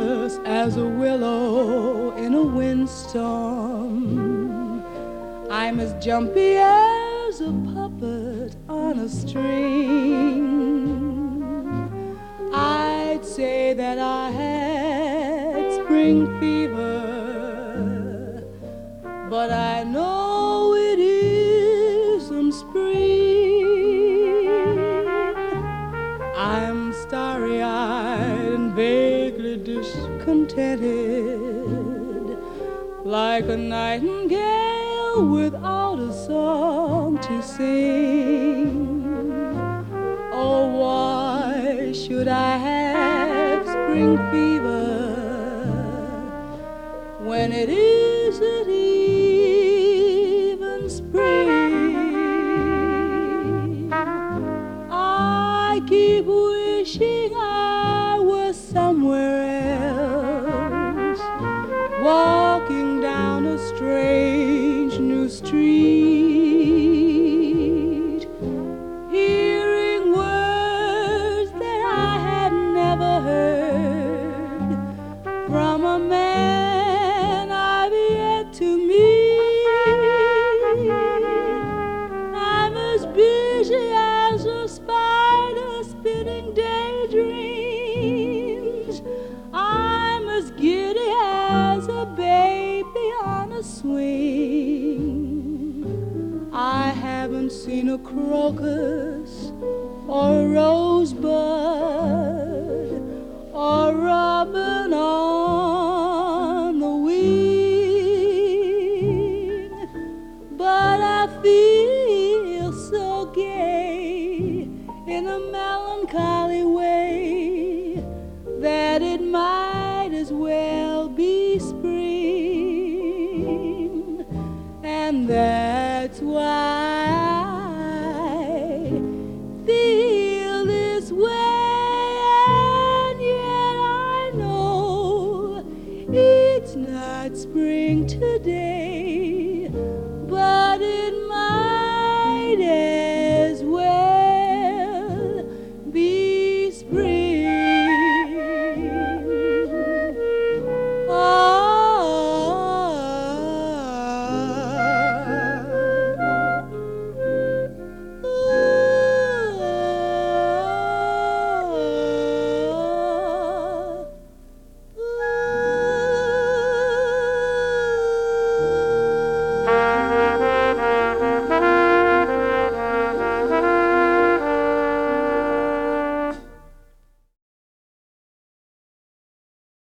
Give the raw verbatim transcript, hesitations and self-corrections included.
careless as a willow in a windstorm. I'm as jumpy as a puppet on a string. I'd say that I had spring fever, but I know it isn't spring. I'm starry-eyed and vaguely discontented, like a nightingale without a song to sing. Oh, why should I have spring fever when it isn't even spring? I keep wishing I was somewhere else, walking down a strange new street, hearing words that I had never heard from a man I've yet to meet. I'm as busy as a spider spinning daydreams. I'm as giddy as a baby on a swing. I haven't seen a crocus or a rosebud or robin on the wing, but I feel so gay in a melancholy way that it might as well be spring. And that's why I feel this way, and yet I know it's not spring today.